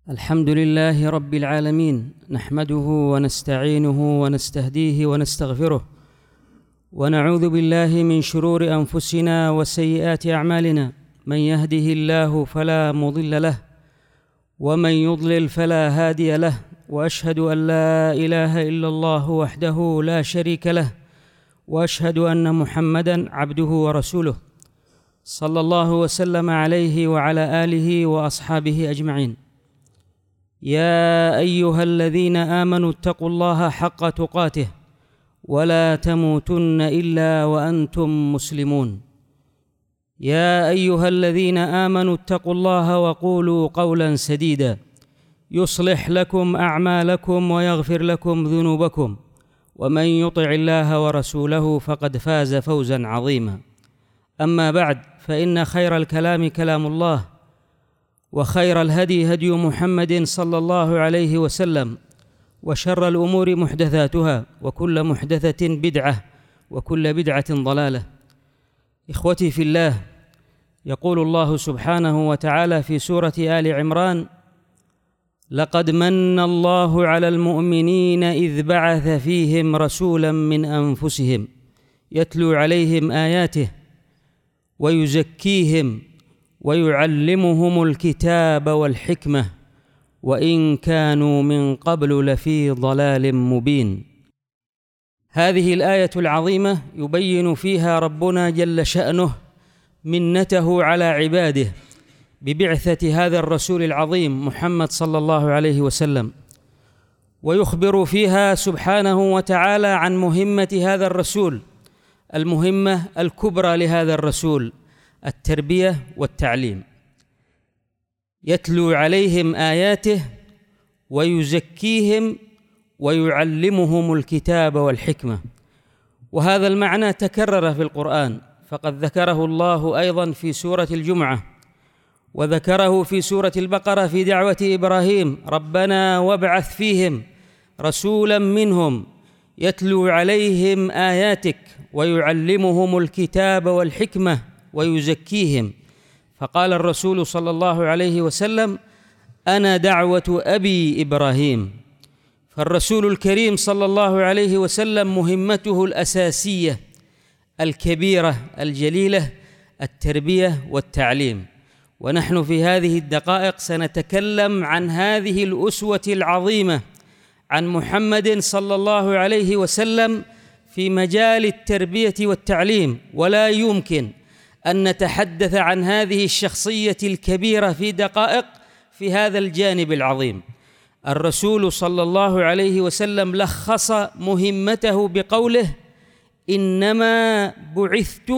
الحمد لله رب العالمين، نحمده ونستعينه ونستهديه ونستغفره، ونعوذ بالله من شرور أنفسنا وسيئات أعمالنا. من يهده الله فلا مضل له، ومن يضلل فلا هادي له، وأشهد أن لا إله إلا الله وحده لا شريك له، وأشهد أن محمدًا عبده ورسوله، صلى الله وسلم عليه وعلى آله وأصحابه أجمعين. يا أيها الذين آمنوا اتقوا الله حق تقاته ولا تموتن إلا وأنتم مسلمون. يا أيها الذين آمنوا اتقوا الله وقولوا قولا سديدا يصلح لكم أعمالكم ويغفر لكم ذنوبكم، ومن يطع الله ورسوله فقد فاز فوزا عظيما. أما بعد، فإن خير الكلام كلام الله، وخير الهدي هدي محمد صلى الله عليه وسلم، وشر الأمور محدثاتها، وكل محدثة بدعة، وكل بدعة ضلالة. إخوتي في الله، يقول الله سبحانه وتعالى في سورة آل عمران: لقد من الله على المؤمنين إذ بعث فيهم رسولا من أنفسهم يتلو عليهم آياته ويزكيهم ويعلمهم الكتاب والحكمة وإن كانوا من قبل لفي ضلال مبين. هذه الآية العظيمة يبين فيها ربنا جل شأنه منته على عباده ببعثة هذا الرسول العظيم محمد صلى الله عليه وسلم، ويخبر فيها سبحانه وتعالى عن مهمة هذا الرسول، المهمة الكبرى لهذا الرسول، التربية والتعليم. يتلو عليهم آياته ويزكيهم ويعلمهم الكتاب والحكمة. وهذا المعنى تكرر في القرآن، فقد ذكره الله أيضا في سورة الجمعة، وذكره في سورة البقرة في دعوة إبراهيم: ربنا وابعث فيهم رسولا منهم يتلو عليهم آياتك ويعلمهم الكتاب والحكمة ويزكيهم. فقال الرسول صلى الله عليه وسلم: أنا دعوة أبي إبراهيم. فالرسول الكريم صلى الله عليه وسلم مهمته الأساسية الكبيرة الجليلة التربية والتعليم. ونحن في هذه الدقائق سنتكلم عن هذه الأسوة العظيمة، عن محمد صلى الله عليه وسلم في مجال التربية والتعليم. ولا يمكن أن نتحدث عن هذه الشخصية الكبيرة في دقائق في هذا الجانب العظيم. الرسول صلى الله عليه وسلم لخص مهمته بقوله: إنما بعثت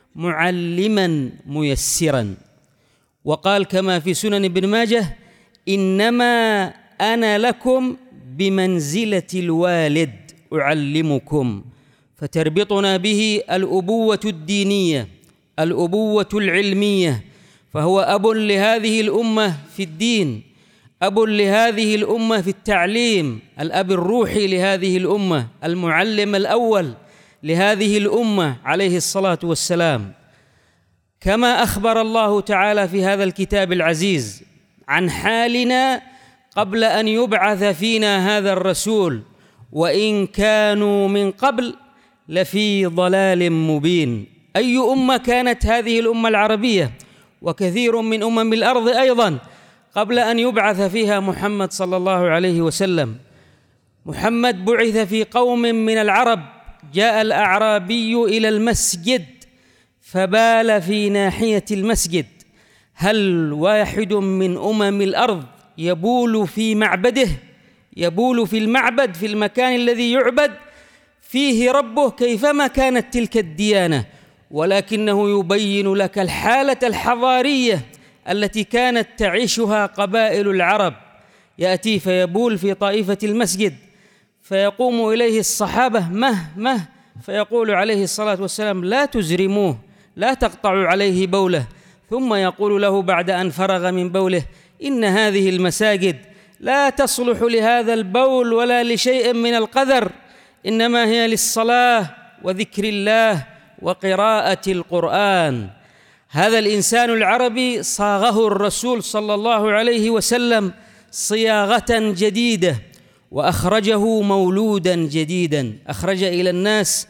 معلما ميسرا. وقال كما في سنن ابن ماجه: إنما أنا لكم بمنزلة الوالد أعلمكم. فتربطنا به الأبوة الدينية، الأبوة العلمية، فهو أب لهذه الأمة في الدين، أب لهذه الأمة في التعليم، الأب الروحي لهذه الأمة، المعلم الأول لهذه الأمة عليه الصلاة والسلام. كما أخبر الله تعالى في هذا الكتاب العزيز عن حالنا قبل أن يبعث فينا هذا الرسول: وإن كانوا من قبل لفي ضلال مبين. أي أمة كانت هذه الأمة العربية، وكثير من أمم الأرض أيضا، قبل أن يبعث فيها محمد صلى الله عليه وسلم. محمد بعث في قوم من العرب. جاء الأعرابي إلى المسجد فبال في ناحية المسجد. هل واحد من أمم الأرض يبول في معبده، يبول في المعبد، في المكان الذي يعبد فيه ربه، كيفما كانت تلك الديانة؟ ولكنه يبين لك الحالة الحضارية التي كانت تعيشها قبائل العرب. يأتي فيبول في طائفة المسجد، فيقوم إليه الصحابة: مه، فيقول عليه الصلاة والسلام: لا تزرموه، لا تقطعوا عليه بوله. ثم يقول له بعد أن فرغ من بوله: إن هذه المساجد لا تصلح لهذا البول ولا لشيء من القذر، إنما هي للصلاة وذكر الله وقراءة القرآن. هذا الإنسان العربي صاغه الرسول صلى الله عليه وسلم صياغة جديدة، وأخرجه مولودا جديدا، أخرج إلى الناس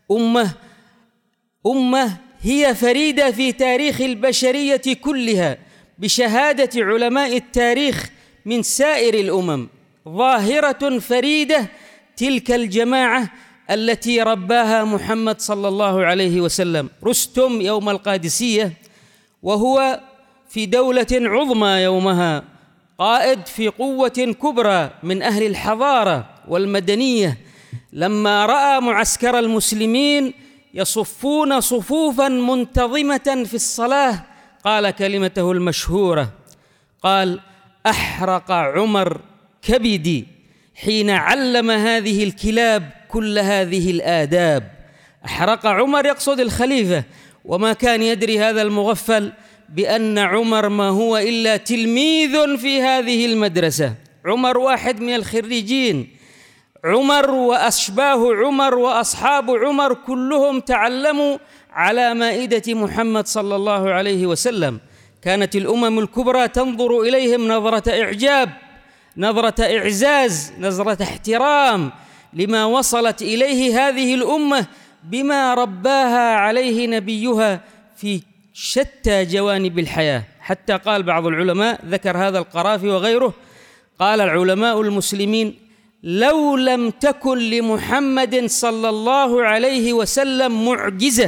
أمة هي فريدة في تاريخ البشرية كلها بشهادة علماء التاريخ من سائر الأمم، ظاهرة فريدة تلك الجماعة التي رباها محمد صلى الله عليه وسلم. رستم يوم القادسية وهو في دولة عظمى يومها، قائد في قوة كبرى من أهل الحضارة والمدنية، لما رأى معسكر المسلمين يصفون صفوفا منتظمة في الصلاة قال كلمته المشهورة، قال: أحرق عمر كبدي حين علم هذه الكلاب كل هذه الآداب. أحرق عمر يقصد الخليفة، وما كان يدري هذا المغفل بأن عمر ما هو إلا تلميذ في هذه المدرسة. عمر واحد من الخريجين، عمر وأشباه عمر وأصحاب عمر كلهم تعلموا على مائدة محمد صلى الله عليه وسلم. كانت الأمم الكبرى تنظر إليهم نظرة إعجاب، نظرة إعزاز، نظرة احترام لما وصلت إليه هذه الأمة بما رباها عليه نبيها في شتى جوانب الحياة. حتى قال بعض العلماء، ذكر هذا القرافي وغيره، قال العلماء المسلمين: لو لم تكن لمحمد صلى الله عليه وسلم معجزة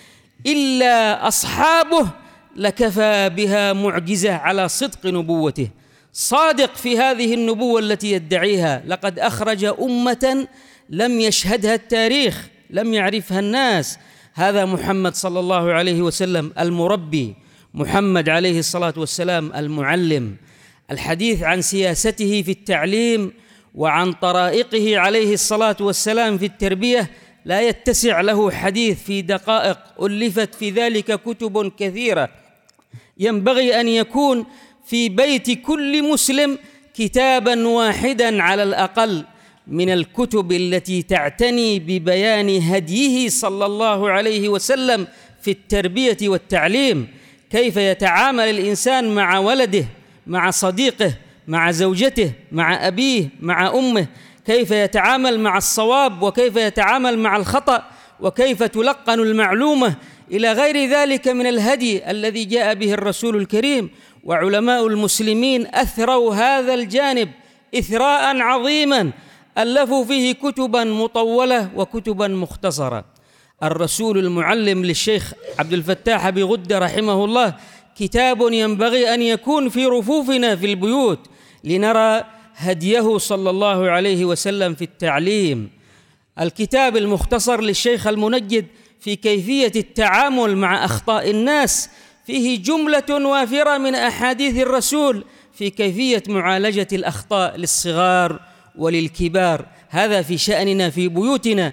إلا أصحابه لكفى بها معجزة على صدق نبوته. صادق في هذه النبوة التي يدعيها، لقد أخرج أمة لم يشهدها التاريخ، لم يعرفها الناس. هذا محمد صلى الله عليه وسلم المربي، محمد عليه الصلاة والسلام المعلم. الحديث عن سياسته في التعليم وعن طرائقه عليه الصلاة والسلام في التربية لا يتسع له حديث في دقائق، ألفت في ذلك كتب كثيرة. ينبغي أن يكون في بيت كل مسلم كتابا واحدا على الأقل من الكتب التي تعتني ببيان هديه صلى الله عليه وسلم في التربية والتعليم. كيف يتعامل الإنسان مع ولده، مع صديقه، مع زوجته، مع أبيه، مع أمه، كيف يتعامل مع الصواب وكيف يتعامل مع الخطأ، وكيف تلقن المعلومة، إلى غير ذلك من الهدي الذي جاء به الرسول الكريم. وعلماء المسلمين أثروا هذا الجانب إثراء عظيما، ألفوا فيه كتبا مطولة وكتبا مختصرة. الرسول المعلم للشيخ عبد الفتاح أبي غدة رحمه الله كتاب ينبغي أن يكون في رفوفنا في البيوت لنرى هديه صلى الله عليه وسلم في التعليم. الكتاب المختصر للشيخ المنجد في كيفية التعامل مع أخطاء الناس فيه جملة وافرة من أحاديث الرسول في كيفية معالجة الأخطاء للصغار وللكبار. هذا في شأننا في بيوتنا.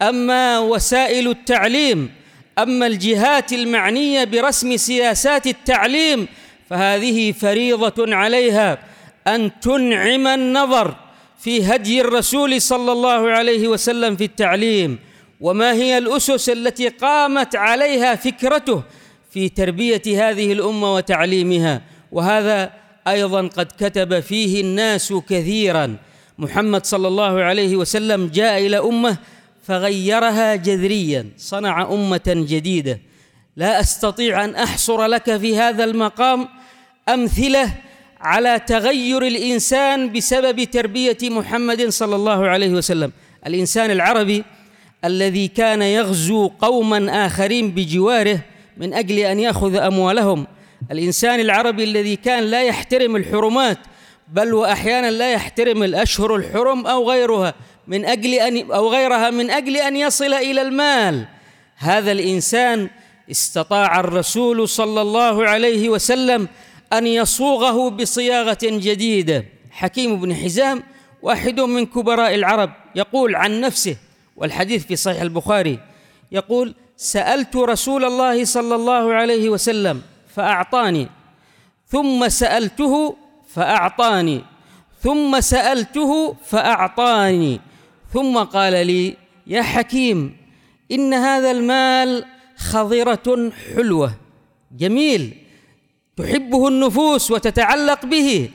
أما وسائل التعليم، أما الجهات المعنية برسم سياسات التعليم، فهذه فريضة عليها أن تنعم النظر في هدي الرسول صلى الله عليه وسلم في التعليم، وما هي الأسس التي قامت عليها فكرته في تربية هذه الأمة وتعليمها. وهذا أيضا قد كتب فيه الناس كثيرا. محمد صلى الله عليه وسلم جاء إلى أمة فغيرها جذريا، صنع أمة جديدة. لا أستطيع أن أحصر لك في هذا المقام أمثلة على تغير الإنسان بسبب تربية محمد صلى الله عليه وسلم. الإنسان العربي الذي كان يغزو قوما آخرين بجواره من أجل أن يأخذ أموالهم، الإنسان العربي الذي كان لا يحترم الحرمات، بل وأحيانا لا يحترم الأشهر الحرم أو غيرها من أجل أن يصل إلى المال، هذا الإنسان استطاع الرسول صلى الله عليه وسلم أن يصوغه بصياغة جديدة. حكيم بن حزام واحد من كبراء العرب يقول عن نفسه، والحديث في صحيح البخاري، يقول: سألت رسول الله صلى الله عليه وسلم فأعطاني، ثم سألته فأعطاني، ثم سألته فأعطاني، ثم قال لي: يا حكيم، إن هذا المال خضرة حلوة جميل تحبه النفوس وتتعلق به،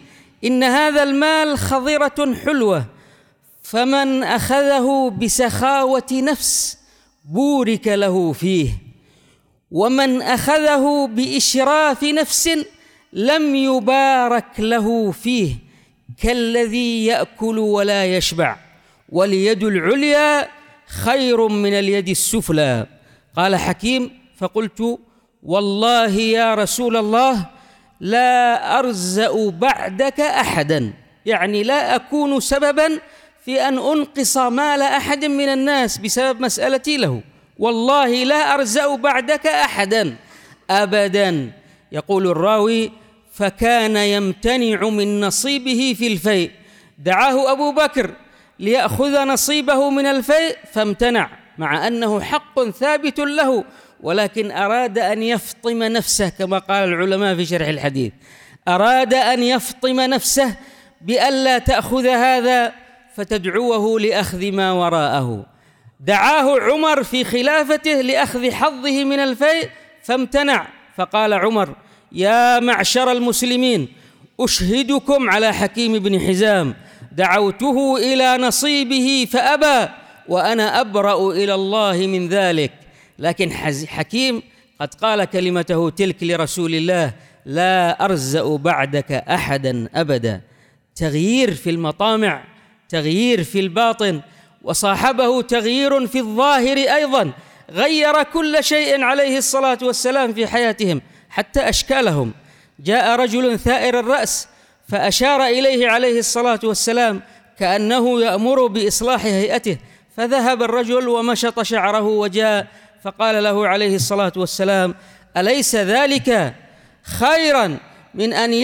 إن هذا المال خضرة حلوة، فمن أخذه بسخاوة نفس بورك له فيه، ومن أخذه بإشراف نفس لم يبارك له فيه، كالذي يأكل ولا يشبع، واليد العليا خير من اليد السفلى. قال حكيم: فقلت: والله يا رسول الله لا أرزأ بعدك أحدا، يعني لا أكون سببا في أن أنقص مال أحد من الناس بسبب مسألتي له، والله لا أرزأ بعدك أحدا أبدا. يقول الراوي: فكان يمتنع من نصيبه في الفيء، دعاه أبو بكر ليأخذ نصيبه من الفيء فامتنع، مع أنه حق ثابت له، ولكن أراد أن يفطم نفسه، كما قال العلماء في شرح الحديث، أراد أن يفطم نفسه بألا تأخذ هذا فتدعوه لأخذ ما وراءه. دعاه عمر في خلافته لأخذ حظه من الفيء فامتنع، فقال عمر: يا معشر المسلمين، أشهدكم على حكيم بن حزام، دعوته إلى نصيبه فأبى، وأنا أبرأ إلى الله من ذلك. لكن حكيم قد قال كلمته تلك لرسول الله: لا أرزأ بعدك أحدا أبدا. تغيير في المطامع، تغيير في الباطن، وصاحبه تغيير في الظاهر أيضا، غير كل شيء عليه الصلاة والسلام في حياتهم حتى أشكالهم. جاء رجل ثائر الرأس فأشار إليه عليه الصلاة والسلام كأنه يأمر بإصلاح هيئته، فذهب الرجل ومشط شعره وجاء فقال له عليه الصلاة والسلام: أليس ذلك خيرا من أن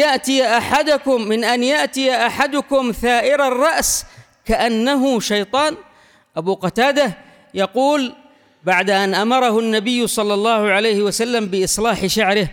يأتي أحدكم ثائر الرأس كأنه شيطان؟ أبو قتادة يقول: بعد أن أمره النبي صلى الله عليه وسلم بإصلاح شعره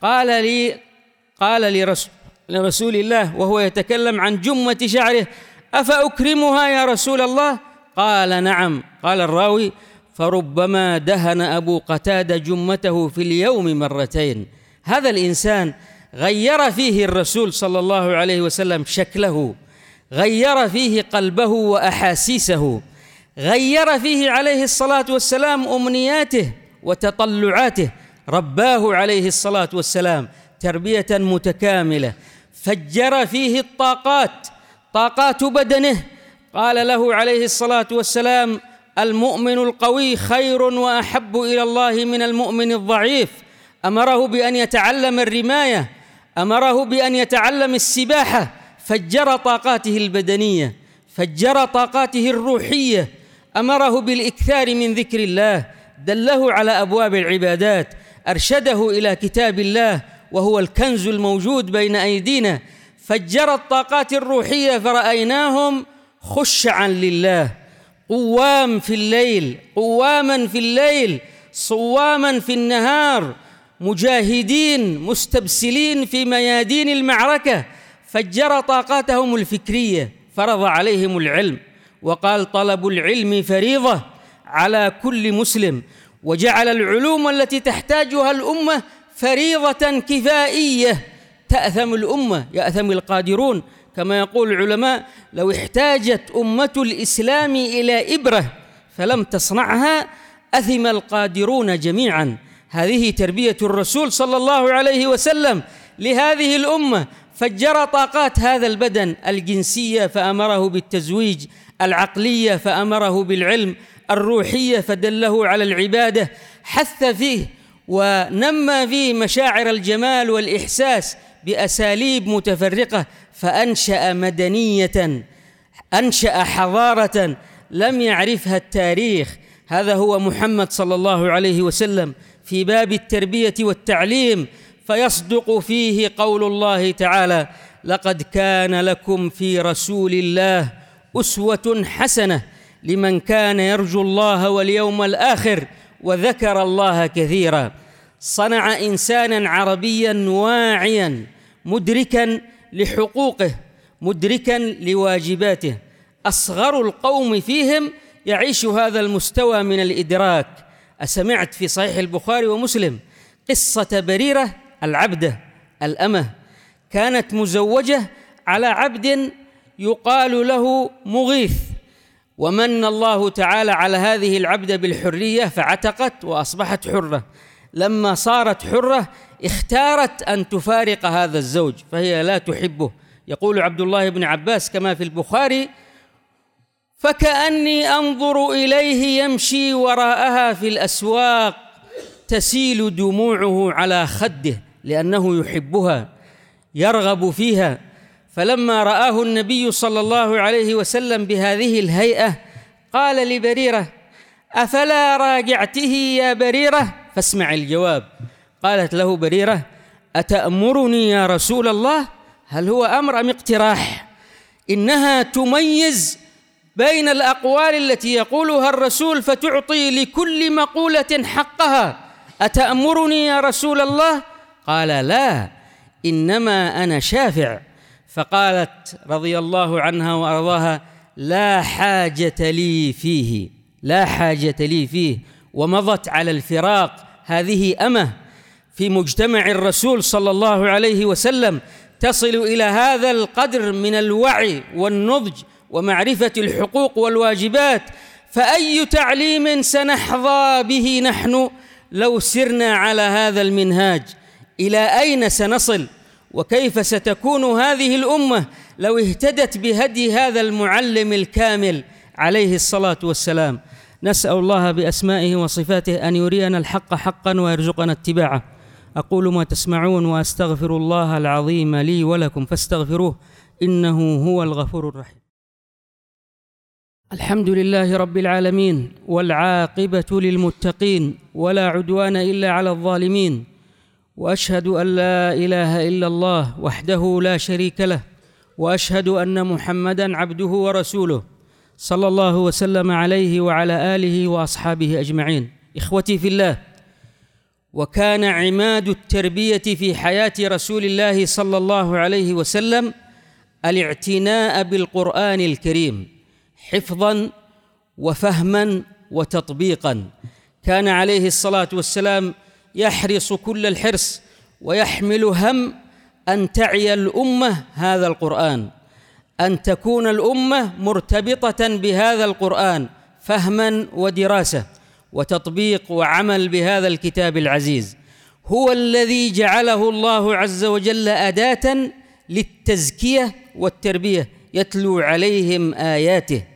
قال لرسول الله وهو يتكلم عن جمة شعره: أفأكرمها يا رسول الله؟ قال: نعم. قال الراوي: فربما دهن أبو قتادة جمته في اليوم مرتين. هذا الإنسان غير فيه الرسول صلى الله عليه وسلم شكله، غير فيه قلبه وأحاسيسه، غير فيه عليه الصلاة والسلام أمنياته وتطلعاته، رباه عليه الصلاة والسلام تربية متكاملة، فجر فيه الطاقات، طاقات بدنه. قال له عليه الصلاة والسلام: المؤمن القوي خير وأحب إلى الله من المؤمن الضعيف. أمره بأن يتعلم الرماية، أمره بأن يتعلم السباحة، فجر طاقاته البدنية، فجر طاقاته الروحية، أمره بالإكثار من ذكر الله، دله على أبواب العبادات، أرشده إلى كتاب الله وهو الكنز الموجود بين أيدينا، فجر الطاقات الروحية فرأيناهم خشعا لله، قواما في الليل، صواما في النهار، مجاهدين مستبسلين في ميادين المعركة. فجر طاقاتهم الفكرية، فرض عليهم العلم، وقال: طلب العلم فريضة على كل مسلم، وجعل العلوم التي تحتاجها الأمة فريضة كفائية. تأثم الأمة، يأثم القادرون، كما يقول العلماء: لو احتاجت أمة الإسلام إلى إبرة فلم تصنعها أثم القادرون جميعا. هذه تربية الرسول صلى الله عليه وسلم لهذه الأمة، فجر طاقات هذا البدن الجنسية فأمره بالتزويج، العقلية فأمره بالعلم، الروحية فدله على العبادة، حث فيه ونمى فيه مشاعر الجمال والإحساس بأساليب متفرقة، فأنشأ مدنية، أنشأ حضارة لم يعرفها التاريخ. هذا هو محمد صلى الله عليه وسلم في باب التربية والتعليم، فيصدق فيه قول الله تعالى: لقد كان لكم في رسول الله أسوة حسنة لمن كان يرجو الله واليوم الآخر وذكر الله كثيرا. صنع إنسانا عربيا واعيا، مدركا لحقوقه، مدركا لواجباته. أصغر القوم فيهم يعيش هذا المستوى من الإدراك. أسمعت في صحيح البخاري ومسلم قصة بريرة العبدة الأمة، كانت مزوجة على عبد يقال له مغيث، ومن الله تعالى على هذه العبد بالحرية فعتقت وأصبحت حرة. لما صارت حرة اختارت أن تفارق هذا الزوج فهي لا تحبه. يقول عبد الله بن عباس كما في البخاري: فكأني أنظر إليه يمشي وراءها في الأسواق تسيل دموعه على خده، لأنه يحبها يرغب فيها. فلما رآه النبي صلى الله عليه وسلم بهذه الهيئة قال لبريرة: أفلا راجعته يا بريرة؟ فاسمع الجواب. قالت له بريرة: أتأمرني يا رسول الله؟ هل هو أمر أم اقتراح؟ إنها تميز بين الأقوال التي يقولها الرسول فتعطي لكل مقولة حقها. أتأمرني يا رسول الله؟ قال: لا، إنما أنا شافع. فقالت رضي الله عنها وأرضاها: لا حاجة لي فيه، لا حاجة لي فيه. ومضت على الفراق. هذه أمة في مجتمع الرسول صلى الله عليه وسلم تصل إلى هذا القدر من الوعي والنضج ومعرفة الحقوق والواجبات. فأي تعليم سنحظى به نحن لو سرنا على هذا المنهاج؟ إلى أين سنصل؟ وكيف ستكون هذه الأمة لو اهتدت بهدي هذا المعلم الكامل عليه الصلاة والسلام؟ نسأل الله بأسمائه وصفاته أن يرينا الحق حقا ويرزقنا اتباعه. أقول ما تسمعون وأستغفر الله العظيم لي ولكم فاستغفروه إنه هو الغفور الرحيم. الحمد لله رب العالمين، والعاقبة للمتقين، ولا عدوان إلا على الظالمين. وأشهد أن لا إله إلا الله وحده لا شريك له، وأشهد أن محمدًا عبده ورسوله صلى الله وسلم عليه وعلى آله وأصحابه أجمعين. إخوتي في الله، وكان عماد التربية في حياة رسول الله صلى الله عليه وسلم الاعتناء بالقرآن الكريم حفظاً وفهماً وتطبيقاً. كان عليه الصلاة والسلام يحرص كل الحرص ويحمل هم أن تعي الأمة هذا القرآن، أن تكون الأمة مرتبطة بهذا القرآن فهماً ودراسة وتطبيق وعمل بهذا الكتاب العزيز. هو الذي جعله الله عز وجل أداة للتزكية والتربية، يتلو عليهم آياته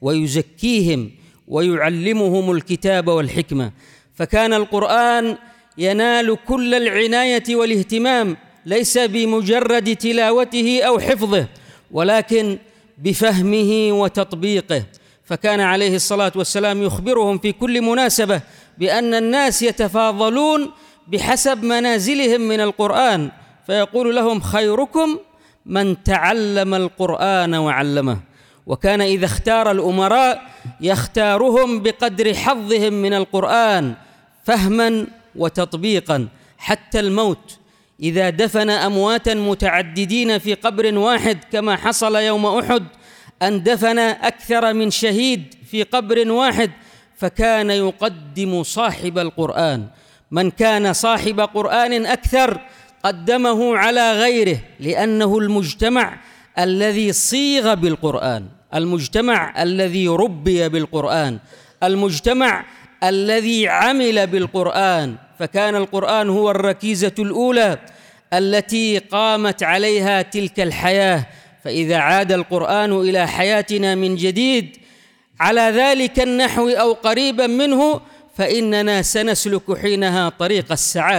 ويزكيهم ويعلمهم الكتاب والحكمة. فكان القرآن ينال كل العناية والاهتمام، ليس بمجرد تلاوته أو حفظه، ولكن بفهمه وتطبيقه. فكان عليه الصلاة والسلام يخبرهم في كل مناسبة بأن الناس يتفاضلون بحسب منازلهم من القرآن، فيقول لهم: خيركم من تعلم القرآن وعلمه. وكان إذا اختار الأمراء يختارهم بقدر حظهم من القرآن فهماً وتطبيقاً. حتى الموت إذا دفن أمواتاً متعددين في قبر واحد كما حصل يوم أحد، أن دفن أكثر من شهيد في قبر واحد، فكان يقدم صاحب القرآن. من كان صاحب قرآن أكثر قدمه على غيره، لأنه المجتمع الذي صيغ بالقرآن، المجتمع الذي ربي بالقرآن، المجتمع الذي عمل بالقرآن. فكان القرآن هو الركيزة الأولى التي قامت عليها تلك الحياة. فإذا عاد القرآن إلى حياتنا من جديد على ذلك النحو أو قريبا منه، فإننا سنسلك حينها طريق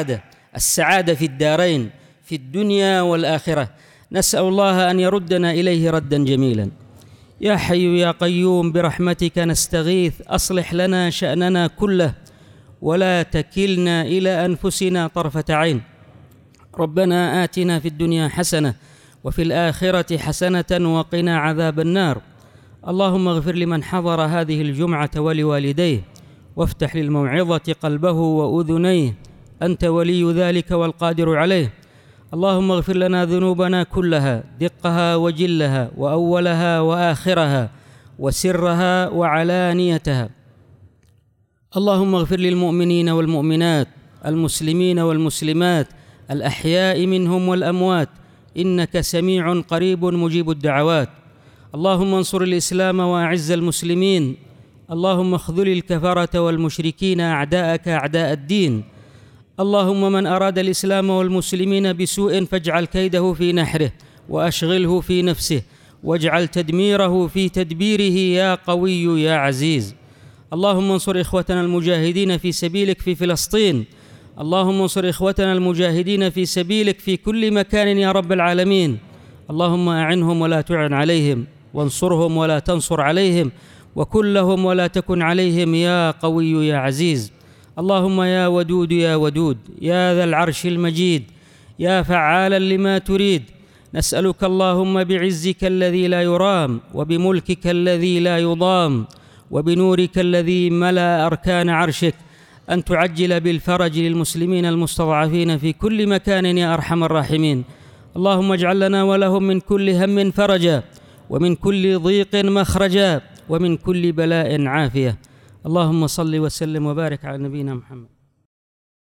السعادة في الدارين، في الدنيا والآخرة. نسأل الله أن يردنا إليه ردا جميلا. يا حي يا قيوم برحمتك نستغيث، أصلح لنا شأننا كله ولا تكلنا إلى أنفسنا طرفة عين. ربنا آتنا في الدنيا حسنة وفي الآخرة حسنة وقنا عذاب النار. اللهم اغفر لمن حضر هذه الجمعة ولوالديه، وافتح للموعظة قلبه وأذنيه، أنت ولي ذلك والقادر عليه. اللهم اغفر لنا ذنوبنا كلها، دقها وجلها وأولها وآخرها وسرها وعلانيتها. اللهم اغفر للمؤمنين والمؤمنات، المسلمين والمسلمات، الأحياء منهم والأموات، إنك سميع قريب مجيب الدعوات. اللهم انصر الإسلام وأعز المسلمين. اللهم اخذل الكفرة والمشركين أعداءك أعداء الدين. اللهم من أراد الإسلام والمسلمين بسوء فاجعل كيده في نحره وأشغله في نفسه واجعل تدميره في تدبيره يا قوي يا عزيز. اللهم انصر إخوتنا المجاهدين في سبيلك في فلسطين. اللهم انصر إخوتنا المجاهدين في سبيلك في كل مكان يا رب العالمين. اللهم أعنهم ولا تعن عليهم، وانصرهم ولا تنصر عليهم، وكن لهم ولا تكن عليهم يا قوي يا عزيز. اللهم يا ودود يا ودود يا ذا العرش المجيد يا فعالا لما تريد، نسألك اللهم بعزك الذي لا يرام وبملكك الذي لا يضام وبنورك الذي ملأ أركان عرشك أن تعجل بالفرج للمسلمين المستضعفين في كل مكان يا أرحم الراحمين. اللهم اجعل لنا ولهم من كل هم فرجا، ومن كل ضيق مخرجا، ومن كل بلاء عافية. اللهم صل وسلم وبارك على نبينا محمد.